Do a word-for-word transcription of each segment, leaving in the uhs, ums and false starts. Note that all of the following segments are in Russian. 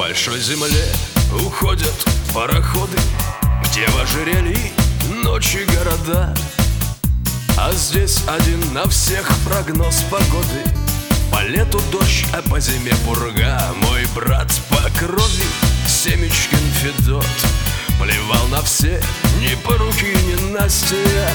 большой земле уходят пароходы, где в ожерелье ночи города. А здесь один на всех прогноз погоды. По лету дождь, а по зиме пурга. Мой брат по крови Семечкин Федот плевал на все, ни по руке, ни на стея.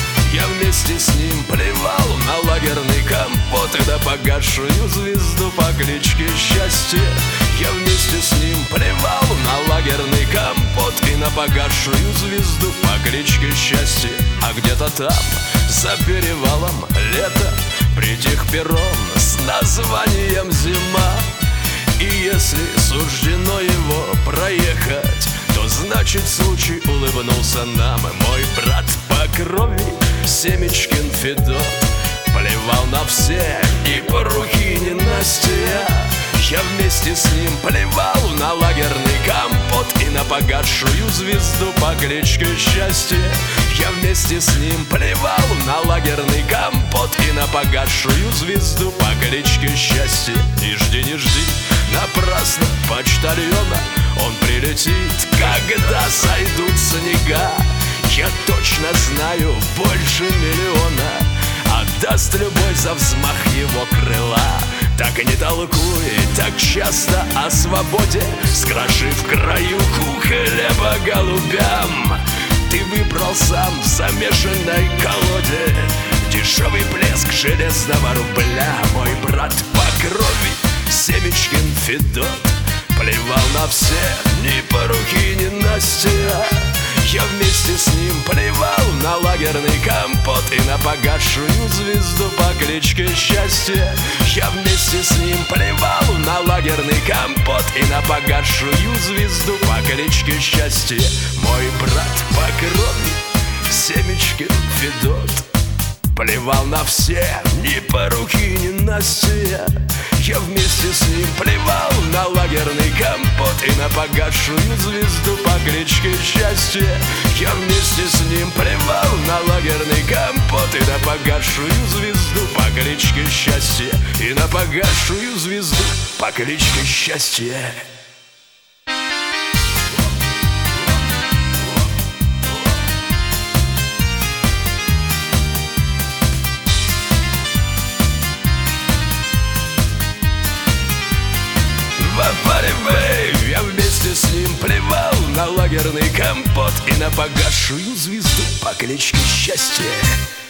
Я вместе с ним плевал на лагерный компот и на погасшую звезду по кличке Счастье. Я вместе с ним плевал на лагерный компот и на погасшую звезду по кличке Счастье. А где-то там, за перевалом, лето притих перрон с названием «Зима». И если суждено его проехать, то значит случай улыбнулся нам. Мой брат по крови Семечкин Федот плевал на все, ни по руке, ни на стея. Я вместе с ним плевал на лагерный компот и на погасшую звезду по кличке Счастье. Я вместе с ним плевал на лагерный компот и на погасшую звезду по кличке Счастье. Не жди, не жди, напрасно почтальона, он прилетит, когда сойдут снега. Я точно знаю, больше миллиона отдаст любой за взмах его крыла. Так и не толкуй так часто о свободе, скрошив краюху хлеба голубям. Ты выбрал сам в замешанной колоде дешевый блеск железного рубля. Мой брат по крови Семечкин Федот плевал на все, ни по руке, ни на стея. Я вместе с ним плевал на лагерный компот и на погасшую звезду по кличке Счастье. Я вместе с ним плевал на лагерный компот и на погасшую звезду по кличке Счастье. Мой брат по крови Семечкин Федот плевал на все, ни по руке, ни на стея. Я вместе с ним плевал на лагерный компот и на погасшую звезду по кличке Счастье. Я вместе с ним плевал на лагерный компот и на погасшую звезду по кличке Счастье. И на погасшую звезду по кличке Счастье. Я вместе с ним плевал на лагерный компот и на погасшую звезду по кличке Счастье.